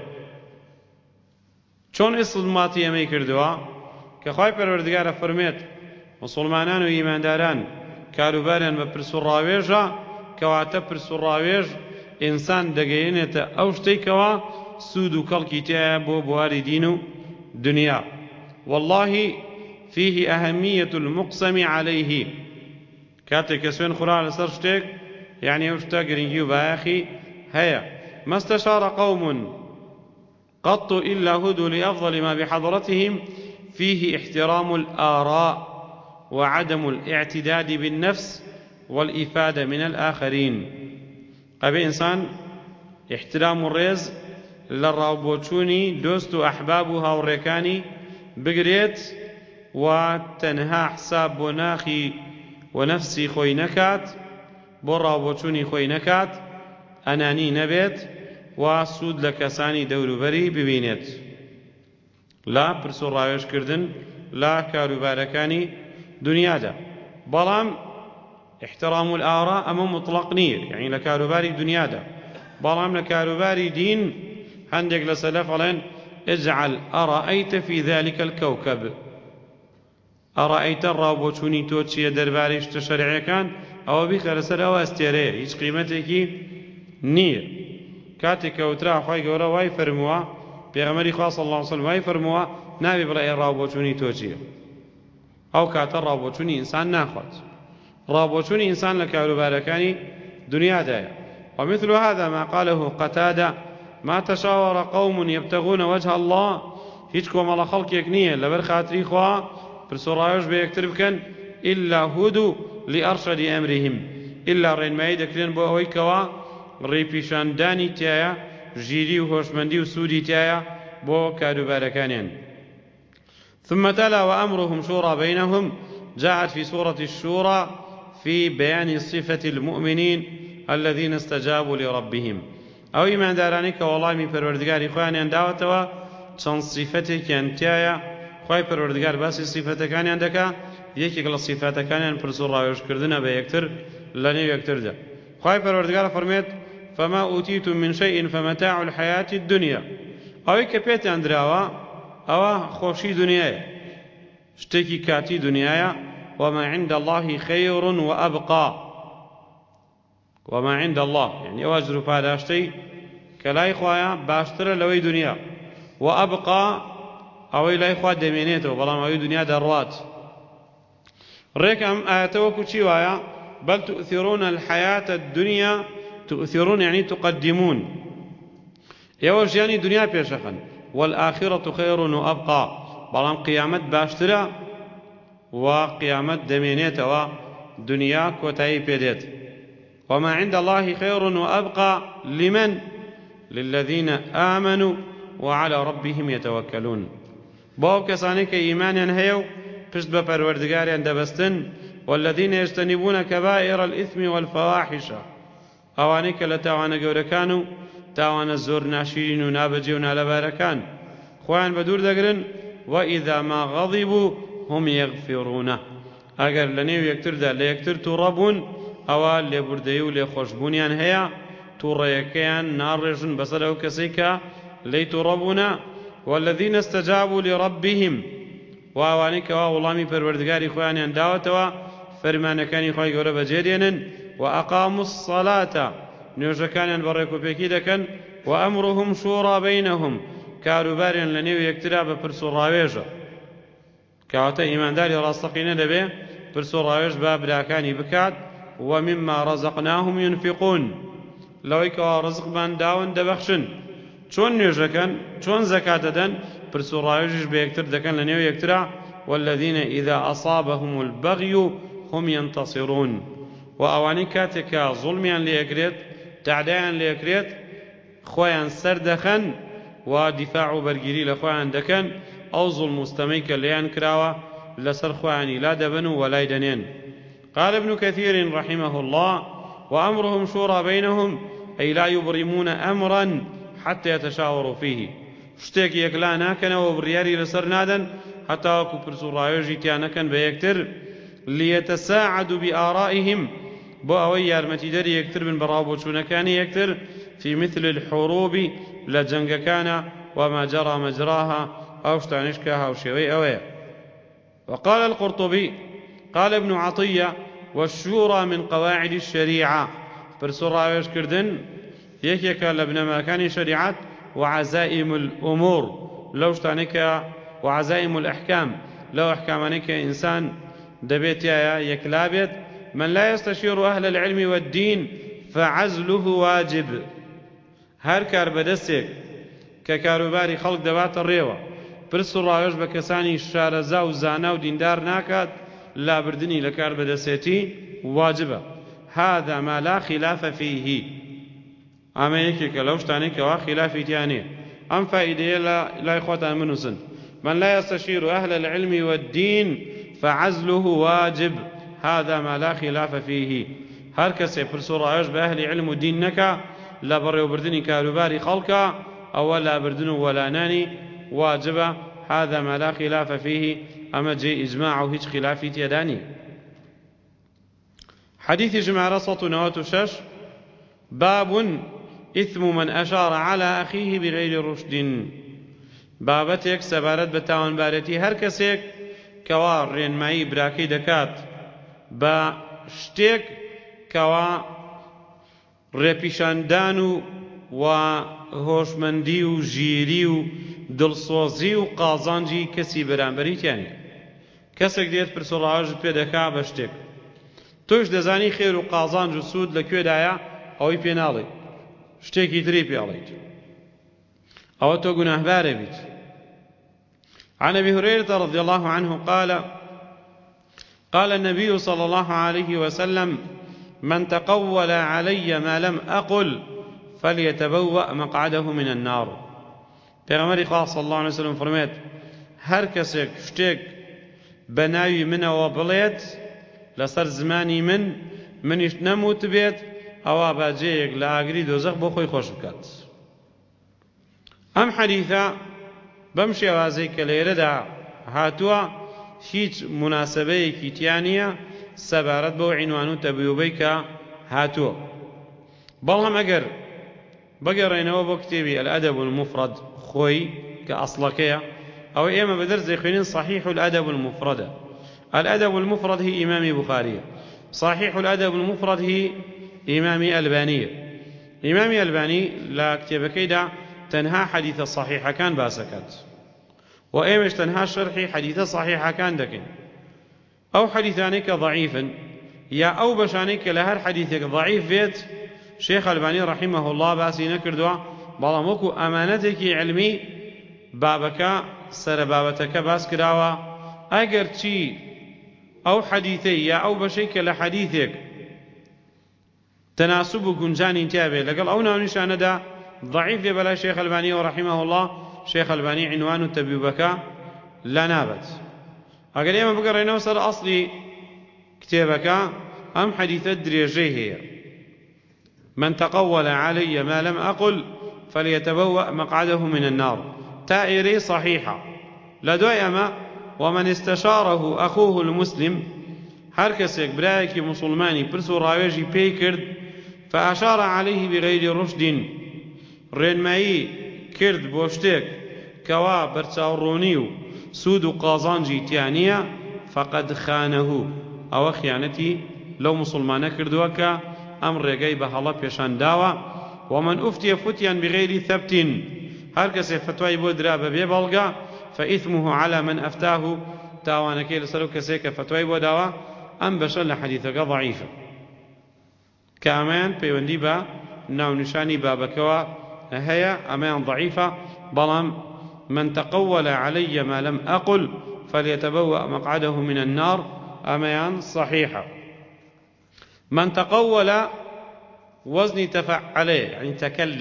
چۆن ئیسڵماتی ئەمەی کردووە کە خوای پەروەردگارە فەرمێت مسلمانان و ئیمانداران کاروباریان بە پرسوڕاوێژە، کەواتە پرسوڕاوێژ ئینسان دەگەیەنێتە ئەو شتێکەوە سوود و کەڵکی تایە بۆ بواری دین و دنیا. والله فيه أهمية المقسم عليه، کاتێک کە سوێن خوڕا لەسەر شتێک یعنی ئەو شتە گرنگی و بایەخی هەیە. ما استشار قوم قط إلا هدوا لأفضل ما بحضرتهم فيه احترام الآراء وعدم الاعتداد بالنفس والإفادة من الآخرين. أبي إنسان احترام الرز للرابوتشوني دوست أحبابها والركاني بقريت وتنها حساب وناخي ونفسي خوي نكات برابوتشوني خوي نكات أناني نبيت وسود لكساني دوربري ببينت. لا پرسوڕاوێژ کردن لا کاروبارەکانی دنیادا. بەڵام احترام الآراء ئەمە مطلق نییە، یعنی لە کاروباری دنیادا. بەڵام لە کاروباری دین هەندێک لە سەلەف ئەڵێن اجعل أرأيت في ذلك الكوكب، أرأيت ڕاوبۆچوونی تۆ چییە دەربارەی شتە شەرعیەکان، ئەوە بیخە لەسەر ئەوە ئەستێرەیە، هیچ قیمەتێکی نییە. کاتێک کەوترا خوای گەورە وای فەرمووە، پێغەمبەری خوا صلی الله علیه وسلم وای فەرمووە، نابێ بڵێ ئێ ڕاوبۆچوونی تۆ چییە، ئەو کاتە ڕاوبۆچوونی ئینسان ناخوات. ڕاوبۆچوونی ئینسان لە کاروبارەکانی دنیادایە. ومثل هذا ما قاله قتادة ما تشاور قوم يبتغون وجه الله، هیچ کۆمەڵە خەڵکێک نییە لەبەر خاتری خوا پرسوڕاوێژ بە یەکتر بکەن إلا هدوا لأرشد أمرهم، إلا ڕێنمایی دەکرێن بۆ ئەوەی کەوا ڕێپیشاندانی تایە، ژیری و هۆشمەندی و سوودی تایە بۆ کاروبارەکانیان. ثم تلا وأمرهم شورى بينهم جاءت في سورة الشورى في بيان صفة المؤمنين الذين استجابوا لربهم. أو إيمان داراني كوالله من پروردگاری خوانیان داوتوا چەند صفتێکیان تایە خوای پەروەردگار باسی صفتەکانیان دەکا، یەکێک لە صفتەکانیان پرسوڕاوێژکردنە بە یەکتر لە نێو یەکتردا. خوای پەروەردگار فەرمێت فما أوتيتم من شيء فمتاع الحياة الدنيا، ئەوەی کە پێتان دراوە ئەوە خۆشی دنیایە، شتێکی کاتی دنیایە. وما عند الله خير وأبقى، وما عند الله يعني أواجر پاداشتەی کە لای خوایە باشترە لەوەی دنیا، وأبقى ئەوەی لای خوا دەمێنێتەوە بەڵام ئەوەی دنیا دەڕوات. ڕێکم ئاەتەوەکو چی وایە بل تؤثرون الحياة الدنيا، تؤثرون يعني تقدمون، ئێوە ژیانی دنیا پێشەخەن والآخرة خير وأبقى بەڵام قیامەت باشترە و قیامەت دەمێنێتەوە دنیا کۆتایی پێدێت وما عند الله خير وأبقى لمن للذين آمنوا وعلى ربهم يتوكلون بۆ کەسانی کە ئیمانیان هەیە و پشت بە پەروەردگاریان دەبەستن والذين يجتنبون كبائر الإثم والفواحش ئەوانەی کە لە تاوانە گەورەکان و تاوانە زۆر ناشرین و نابەجێ و نالەبارەکان خۆیان بە دوور دەگرن وإذا ما غضبوا هم يغفرون ئەگەر لە نێو یەکتردا لە یەکتر تووڕە بوون ئەوە لێبوردەیی و لێخۆشبوونیان هەیە تووڕەیەکەیان ناڕێژن بەسەر ئەو کەسەی کە لێی تووڕە بوونە والذين استجابوا لربهم وأوانەی کەوا وەڵامی پەروەردگاری خۆیانیان داوەتەوە فەرمانەکانی خۆی گەورە بەجێدێنن وأقاموا الصلاة نوێژەکانیان بە ڕێکوپێکی دەکەن وأمرهم شورى بينهم کاروباریان لە نێو یەکترا بە پرس و ڕاوێژە کەواتە ئیمانداری ڕاستەقینە دەبێ پرس و ڕاوێژ بە براکانی بکات ومما رزقناهم ينفقون لەوەی کەوا ڕزقمان داون دەبەخشن چۆن نوێژەکەن چۆن زەکات دەدەن پرس و ڕاوێژیش بە یەکتر دەکەن لە نێو یەکترا والذين إذا أصابهم البغي هم ينتصرون وأواني كاتك ظلميان ليكريت تعديان ليكريت خويان سردخن ودفاع برگيري لخويان دكن أو ظلم مستميك ليان كراوة لسر خواني لا دبنوا ولا يدنين قال ابن كثير رحمه الله وأمرهم شورى بينهم أي لا يبرمون أمرا حتى يتشاوروا فيه شتێک یەکلا ناکەنەوە بڕیاری لەسەر نادەن حتا وەکو پرس و ڕاوێژی تیا نەکەن بە یەکتر ليتساعدوا بآرائهم بۆ ئەوەی یارمەتیدەری یەکتر بن بەڕاو بۆچوونەکانی یەکتر في مثل الحروب لە جەنگەکانە وما جرى مجراها أو شتانش کە هاوشێوەی ئەوەیە وقال القرطبي قال ابن عطية والشورى من قواعد الشريعة پرس و ڕاوێژ کردن یەکێکە لە بنەماکانی شریعەت وعزائم الأمور لو شتانك وعزائم الأحكام لو أحكامانك إنسان دبيت يا يكلابت من لا يستشير أهل العلم والدين فعزله واجب هر كار بدستك ككاروباري خلق دبات الريوة برسو الرايوش بكساني شارزا وزانا وديندار ناكات لا بردني لكار بدستي واجبة هذا ما لا خلاف فيه ئەمە یەکێکە لەو شتانەی کەوا خلافی تیانێ ئەم فائیدەیە لای خۆتان بنووسن من لا يستشير أهل العلم والدين فعزله واجب هذا ما لا خلاف فيه هەر کەسێ پرس و ڕاوێژ بە ئەهلی علم و دین نەکا لە بەڕێوەبردنی کاروباری خەڵکە ئەوە لابردن و وەلانانی واجبە هذا ما لا خلاف فيه ئەمە جێ ئیجماع و هیچ خلافی تێدا نیە حديث جماعة 196 باب إثم من أشار على أخيه بغير رشد بابتك سبارت بتاون بارتي هر کەسێک کەوا ڕێنمایی براکەی دەکات بە شتێک کەوا ڕێپیشاندان و هۆشمەندی و ژیری و دڵسۆزی و قازانجی کەسی بەرامبەریتیانێ کەسێک دێت پرس و ڕاوێژت پێ دەکا بە شتێک تۆش دەزانی خێر و قازانج و سوود لەکوێدایە ئەوەی پێ ناڵێ شتێکی تری پێڵێیت ئەوە تۆ گوناهبارە بیت عن أبي هريرة رضي الله عنه قال النبي صلى الله عليه وسلم من تقول علي ما لم أقل فليتبوأ مقعده من النار پیغمبر خدا صلى الله عليه وسلم فرمایت هر کەسێک شتێک بە ناوی منەوە بڵێت لەسەر زمانی منیش نەموت بێت ئەوە باجەیەک لە ئاگری دۆزەخ بۆ خۆی خۆش بکات ئەم حەدیثە بەم شێوازەی کە لێرەدا هاتووە هیچ مناسبەیەکی تیا نییە سەبارەت بەو عنوان و تەبویبەی کە هاتووە بەڵام ئەگەر بگەڕێنەوە بۆ کتێبی الأدب المفرد خۆی کە ئەسڵەکەیە ئەو ئێمە بەدەرس دەخوێنین صحيح الأدب المفرد الأدب المفرد هي إمام بخاري صحيح الأدب المفرد هي إمامي ألبانية إمامي ألباني لا كتب كيدا تنها حديث صحيحة كان باسكت وإيمش تنها شرحي حديث صحيحة كان دكن أو حديثانك ضعيفا يا أو بشانك لهر حديثك ضعيف فيت شيخ ألباني رحمه الله باسي نكردوا بەڵام وەکو ئەمانەتێکی علمی بابەکە سەرە بابەتەکە باس کراوە ئەگەر چی ئەو حەدیثەی یا ئەو بەشەی کە لە حەدیثێک تەناسوب و گونجانی تیا بێ لەگەڵ ئەو ناونیشانەدا ضعیف بێ بەلای شێخ ئەلبانی ڕەحیمەه الله شێخ ئەلبانی عنوان و تەبیبەکە لا نابێت. ئەگەر ئێمە بگەڕێنەوە سەر ئەسڵی کتێبەکە ئەم حەدیثە درێژەی هەیە من تقول علي ما لم أقل فليتبوأ مقعده من النار تائري صحيحة لدوي أما ومن استشاره أخوه المسلم هركسك برايك مسلماني برسو راويجي بيكرد فأشار عليه بغير رشد رنمائي كرد بوشتك كوا برتاورونيو سود قازانجي تيانية فقد خانه أو خيانتي لو مسلمان كردوك أمر رقاي بهلا بيشان داوا ومن أفتي فتيا بغير ثبت هركس فتوى بودرا ببيبالغا فإثمه على من أفتاه تاوانا كي لسلو كسيك فتوى بوداوا أم بشر لحديثك ضعيفة كأمان بيوندي با ناو نشاني بابكوا هيا أمان ضعيفة بلام من تقول علي ما لم أقل فليتبوأ مقعده من النار أمان صحيحة. من تقول وزن تفعل يعني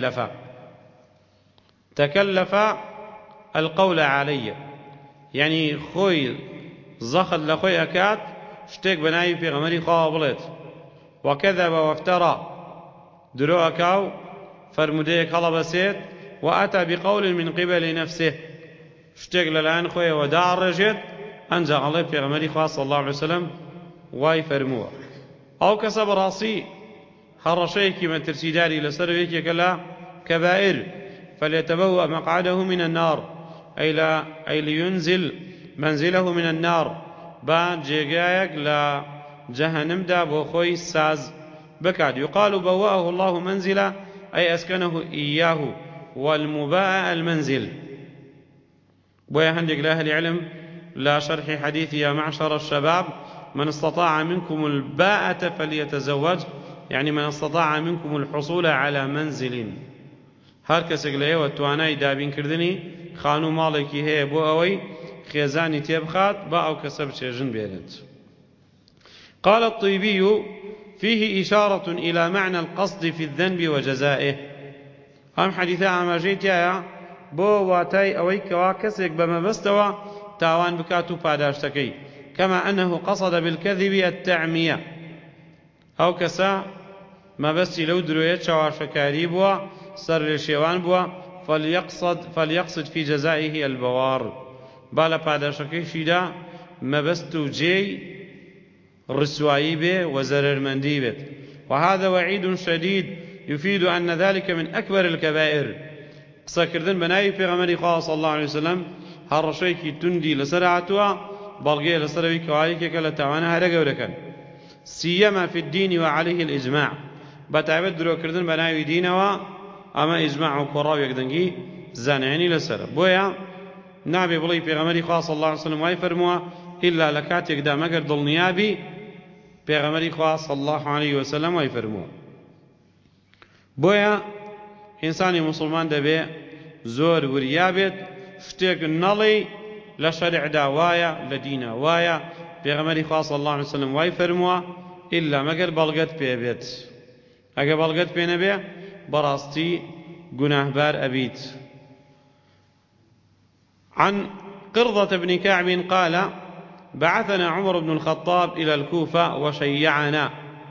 تكلف القول علي يعني خوي زخل لخوي أكاد شتيك بناي في غمري قابلت وكذب وافترى درو أكاو فرمديك هلا بسيت وأتى بقول من قبل نفسه شتيك للآن خوي وداع الرجل أنزع الله في غمري صلى الله عليه وسلم واي فرموه أو كسب راسي هرشيك من ترسيداري لسرويك كلا كبائر فليتبوأ مقعده من النار أي لينزل منزله من النار بعد جيجايك لا جهنم دا بوخوي ساز بكاد يقال بوأه الله منزلا أي أسكنه إياه والمباء المنزل بويا هندق له العلم لا شرح حديث يا معشر الشباب من استطاع منكم الباءة فليتزوج يعني من استطاع منكم الحصول على منزل هر کەسێک لە ئێوە توانای دابینکردنی خانوو ماڵێکی هەیە بۆ ئەوەی خێزانی تێبخات با ئەو کەسە بچێژن بێنێت. قال الطيبي فيه إشارة إلى معنى القصد في الذنب وجزائه ئەم حەدیثە ئاماژەی تایە بۆ واتای ئەوەی کەوا کەسێک بەمەبەستەوە تاوان بکات و پاداشتەکەی كما أنه قصد بالكذب التعمية أو كسا ما بس لو درويت شواشكاري بوا سر الشيوان بوا فليقصد في جزائه البوار بالا پاداشكي شيدا ما بس جي رسوائي به وزرر مندي به وهذا وعيد شديد يفيد أن ذلك من أكبر الكبائر قصاكردن بناي في غمري صلى الله عليه وسلم هرشيكي تندي لسرعتها بلغي لسروي كوايك كلا توانا هذا قولك سيما في الدين وعليه الإجماع بتعبد درو كردن بناوي دينوا أما إجماع وقراء يقدنجي زانعني لسر بويا نابي بلي في غمري صلى الله عليه وسلم واي فرموا إلا لكات يقدا مقر ضل نيابي في غمري صلى الله عليه وسلم واي فرموا بويا إنساني مسلمان دبي زور وريابت شتيك نالي لشرع داوايا لدينا وايا بيغمري صلى الله عليه وسلم واي فرموا إلا مقر بلغت بيبت أقا بلغت بينبي براستي قناه بار أبيت. عن قرضة بن كعب قال بعثنا عمر بن الخطاب إلى الكوفة وشيعنا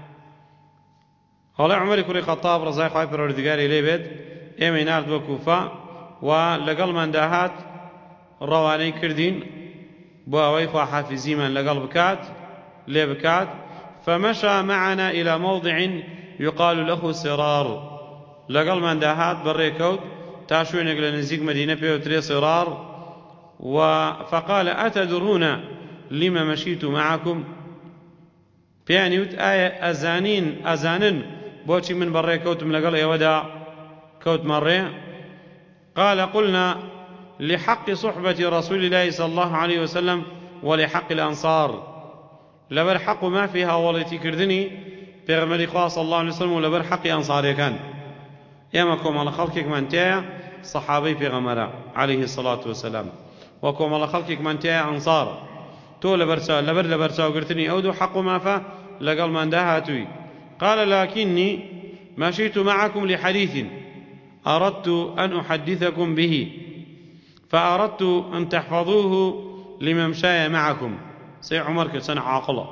قال عمر كري خطاب رضي الله عنه وردقاري ليبت إيمي نارد وكوفة ولقل من داهات رواني كردين بواوي خوا حافظي من لقل بكات ليبكات فمشى معنا إلى موضع يقال له سرار لقل من داهات بريكوت تاشوين يقل نزيق مدينة بيوتري سرار فقال أتدرون لما مشيت معكم بيانيوت آية أزانن بوشي من بريكوت من لقل يودا كوت مري قال قلنا لحق صحبة رسول الله صلى الله عليه وسلم ولحق الأنصار لبر حق ما فيها والتي كردني بيغمري صلى الله عليه وسلم ولبر حق أنصاري كان ئێمە کۆمەڵە خەڵکێکمان تایە سەحابەی پێغەمبەرە عەلەیهی سەڵات وەسەلام و کۆمەڵە خەڵکێکمان تایە ئەنسار تۆ لەبەر لە بەرچاوگرتنی ئەو دوو حەق و مافە لەگەڵماندا هاتووی قال لكني مشيت معكم لحديث أردت أن أحدثكم به فأردت أن تحفظوه لممشاي معكم سي عمر كسن عاقلة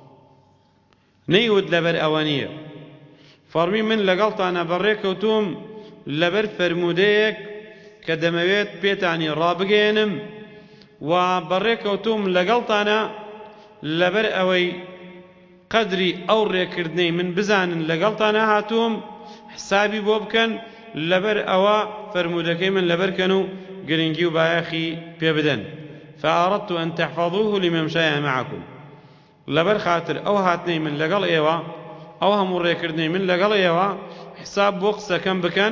نيود لبر أوانية فرمي من لقلت أنا بريك وتوم لبر فرموديك كدمويت بيتاني رابقينم وبريك وتوم لقلت أنا لبر أوي قدري أو ريكردني من بزان لقلت أنا هاتوم حسابي بوبكن لبر أوا فرمودكي من لبر كانوا قرنجي وبايخي بيبدن فأردت أن تحفظوه لممشاي معكم لبر خاطر أو هاتني من لقل إيوا أو هم ريكردني من لقل إيوا حساب بوقسة كم بكن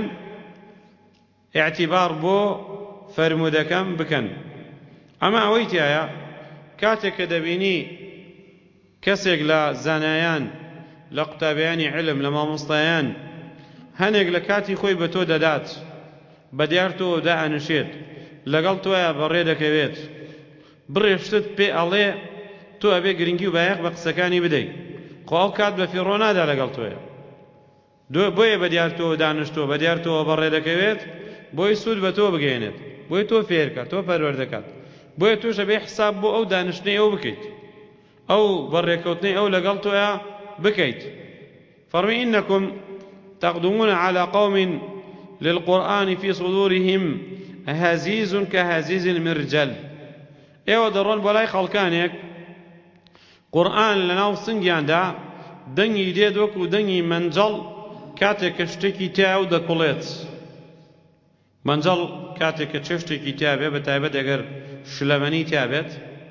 اعتبار بو فرمودكم بكن أما أويتي آيا كاتك دبيني كسيق لا زانيان لقطابياني علم لما مصطيان هەنێک لە کاتی خۆی بە تۆ دەدات بە دیار تۆ دائەنوشێت لەگەڵ تۆیە بەڕێ دەکەوێت بڕێشتت پێ ئەڵێ تۆ ئەبێ گرنگی و بایەخ بە قسەکانی بدەیت خۆ ئەو کات بە فیڕۆ نادا لەگەڵ تۆیە بۆیە بە دیار تۆ دانیشتۆ بە دیار تۆ بەڕێ دەکەوێت بۆی سوود بە تۆ بگەێنێت بۆی تۆ فێرکە تۆ پەروەردەکات بۆیە توش ئەبێ حساب بۆ ئەو دانیشتنەی ئەو بکەیت ئەو بەڕێکەوتنەی ئەو لەگەڵ تۆیە بکەیت فەرمی ئینەکم تقدمون على قوم للقرآن في صدورهم هزيز كهزيز المرجل ايوه درون بولاي خلقانيك قرآن لناو سنگيان دا دنگي ديد وكو دنگي منجل كاتك اشتكي تاو دا كوليت منجل كاتك اشتكي تاو بتايبت اگر شلمني تابت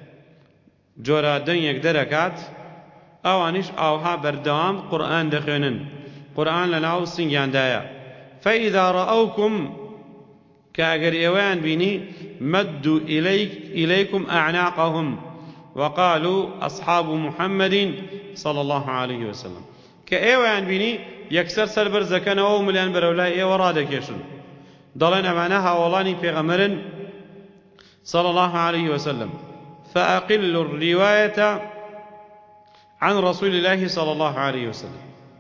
جورا دنگيك دركات اوانيش اوها بردوام قرآن دخينن قرآن لناو سنگيان دايا فإذا رأوكم كأجر إيوان بني مدوا إليكم أعناقهم وقالوا أصحاب محمد صلى الله عليه وسلم كأيوان بني يكسر سلبر زكنا ومليان برولاي ورادك يشن ضلنا معناها والله في غمر صلى الله عليه وسلم فأقل الرواية عن رسول الله صلى الله عليه وسلم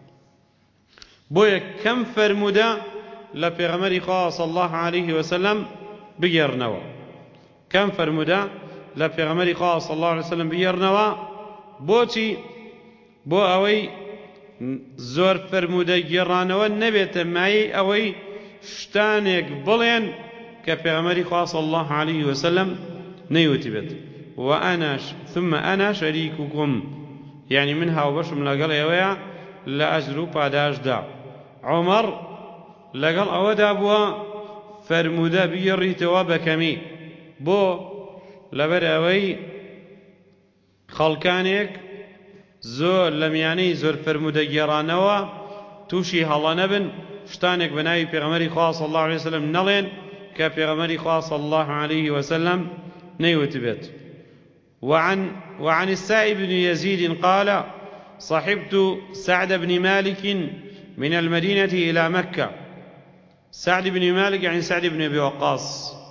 بويا كم فرمودا لبيغمري صلى الله عليه وسلم بيرنوا كم فرمودا لبيغمري صلى الله عليه وسلم بيرنوا بوتي بو اوي زور فرمودا جيرانوا نبيت معي اوي شتانك بلين كبيغمري صلى الله عليه وسلم نيوتبت وانا ثم انا شريككم يعني منها وبشم لقال يا لا أجرو باداش دا عمر لقال أودا بوا فرمودا بيري توابا كمي بو لبر أوي خلقانيك زور لمياني زور فرمودا جيرانوا توشي هلا نبن شتانك بناوي بيغمري خاص الله عليه وسلم نلين كبيغمري خاص الله عليه وسلم نيوتبت وعن السائب بن يزيد قال صحبت سعد بن مالك من المدينة إلى مكة سعد بن مالك يعني سعد بن أبي وقاص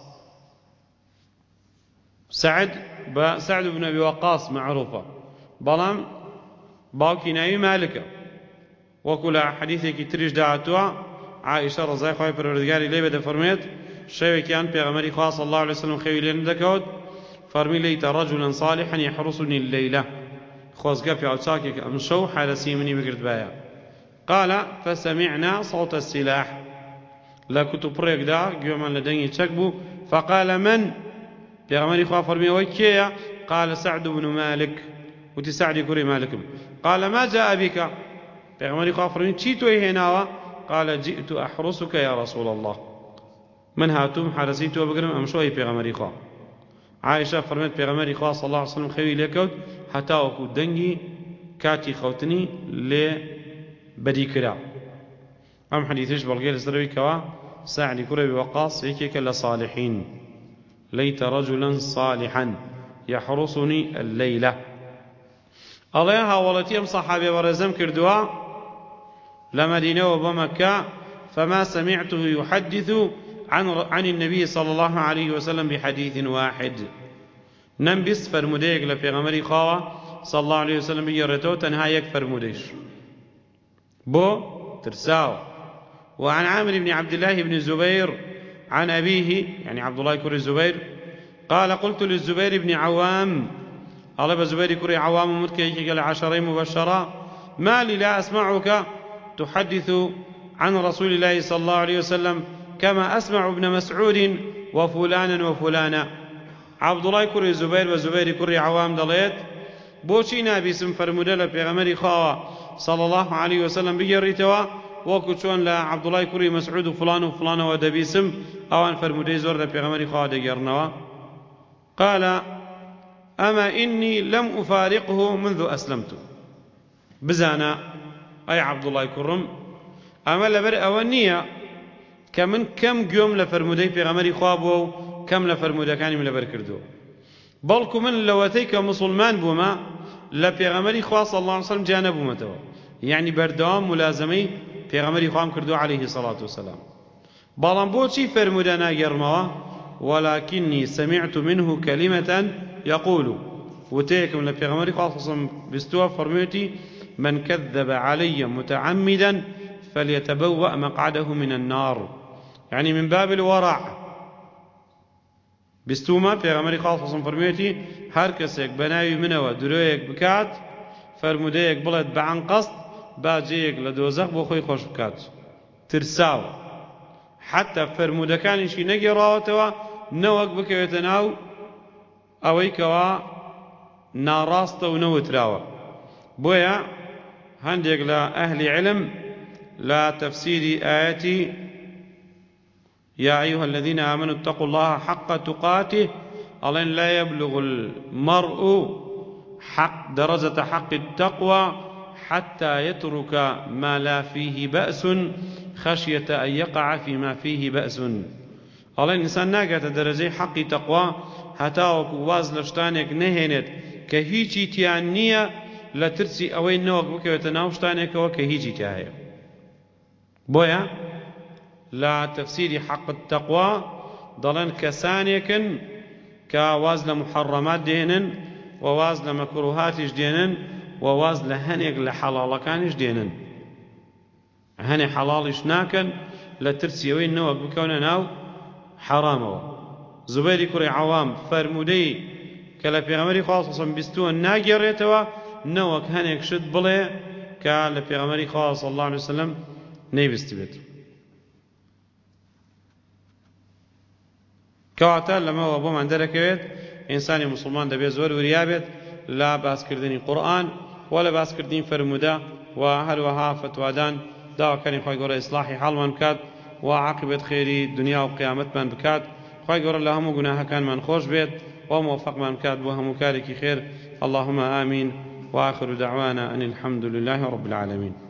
سعد بن أبي وقاص معروفة بلام باوكي ناوي مالكة وكل حديثك تريج دعاتها عائشة رضي الله عنها فرمت لي بدا فرميت شيء كان بيغمري خاص الله عليه وسلم خيولين دكود فرمي ليت رجلا صالحا يحرسني الليلة خوزقا في عوتاكك أمشو حارسي مني بقرد بايا قال فسمعنا صوت السلاح لا كتب ريك دا قيوما لدني تشكبو فقال من بيغمري خواه فرمي وكيا قال سعد بن مالك وتسعد كري مالكم قال ما جاء بك بيغمري خواه فرمي تشيتو هناوا قال جئت أحرسك يا رسول الله من هاتوم حارسيتو بقرم أمشوي بيغمري خواه عائشة فرمت بيغمري خواه صلى الله عليه وسلم خوي ليكوت حتى وكو دنگي كاتي خوتني لي بدي كرا أم حديثش بلغير السروي كوا سعد كرة بوقاص هيك لصالحين ليت رجلا صالحا يحرسني الليلة الله ولتيم صحابي ورزم كردوا لمدينة وبمكة فما سمعته يحدث عن النبي صلى الله عليه وسلم بحديث واحد. نمبس فرموديك لبيغمري خاوة صلى الله عليه وسلم بيرتو تنها يك فرموديش بو ترساو. وعن عامر بن عبد الله بن الزبير عن أبيه يعني عبد الله كري الزبير قال قلت للزبير بن عوام قال بزبير كري عوام متكيك قال 10 مبشرة ما لي لا أسمعك تحدث عن رسول الله صلى الله عليه وسلم كما أسمع ابن مسعود وفلانا وفلانا. عبد الله كري الزبير وزبير كري عوام دليت بوشي نابي سم فرمودة بيغمري خاوة صلى الله عليه وسلم بيجريتوا وكتشون لا عبد الله كري مسعود وفلان وفلان ودبيسم أوان فرمودة زور بيغمري خاوة ديجرنوا. قال أما إني لم أفارقه منذ أسلمت بزانا أي عبد الله كرم أما لبر أولنية كمن كم قيوم لفرمودي بيغمري خوابو كم لفرمودا كاني من لبر كردو بلكو من لواتيك مسلمان بوما لبيغمري خواه صلى الله عليه وسلم جانبو متوا يعني بردوام ملازمي بيغمري خوام كردو عليه الصلاة والسلام. بلان بوشي فرمودا ناقرموا ولكني سمعت منه كلمة يقول وتيك من لبيغمري خواه صلى الله عليه وسلم بستوى فرموتي من كذب علي متعمدا فليتبوأ مقعده من النار يعني من باب الورع بستوما پیغمبری خاص فرميتي هر کسیک بناوی منو درویک بکات فرمودیک بلد بعن قصد باجیک لدوزخ بو خوی خوش بکات ترساو حتى فرمودکانشی نگیراوتوا نوک بکویتناو اویکوا ناراست و نوتراوا. بويا هندق لا أهل علم لا تفسير آياتي يا أيها الذين آمنوا اتقوا الله حق تقاته ألن لا يبلغ المرء حق درجة حق التقوى حتى يترك ما لا فيه بأس خشية أن يقع فيما فيه بأس. ألن إنسان ناقة درجة حق تقوى هتاوك واز لشتانك نهنت كهيجي تيانية لترسي أوين نوك بكوتناوشتانك وكهيجي تياهي. بويا لا تفسير حق التقوى ضلن كسانيكن كواز لمحرمات دينن وواز لمكروهات دينن وواز لهنيك لحلال كانش دينن هني حلالش ناكن لترسي وين نوك بكونا ناو حرامه. زبير كري عوام فرمودي كلا بيغمري خاصة بستون ناقريتوا نوك هنيك شد بلي كلا بيغمري خاصة صلى الله عليه وسلم نيبستبت. كواتا لما هو بوم عندنا كويت إنساني مسلمان دبي زور وريابت لا باس كردني قرآن ولا باس كردني فرمودا وهل وها فتوادان داوا كان خوي قرا إصلاحي حال من كاد وعاقبة خيري دنيا وقيامت من بكاد خوي قرا لهم جناها كان من خوش بيت وموفق من كاد وهم كارك خير اللهم آمين وآخر دعوانا أن الحمد لله رب العالمين.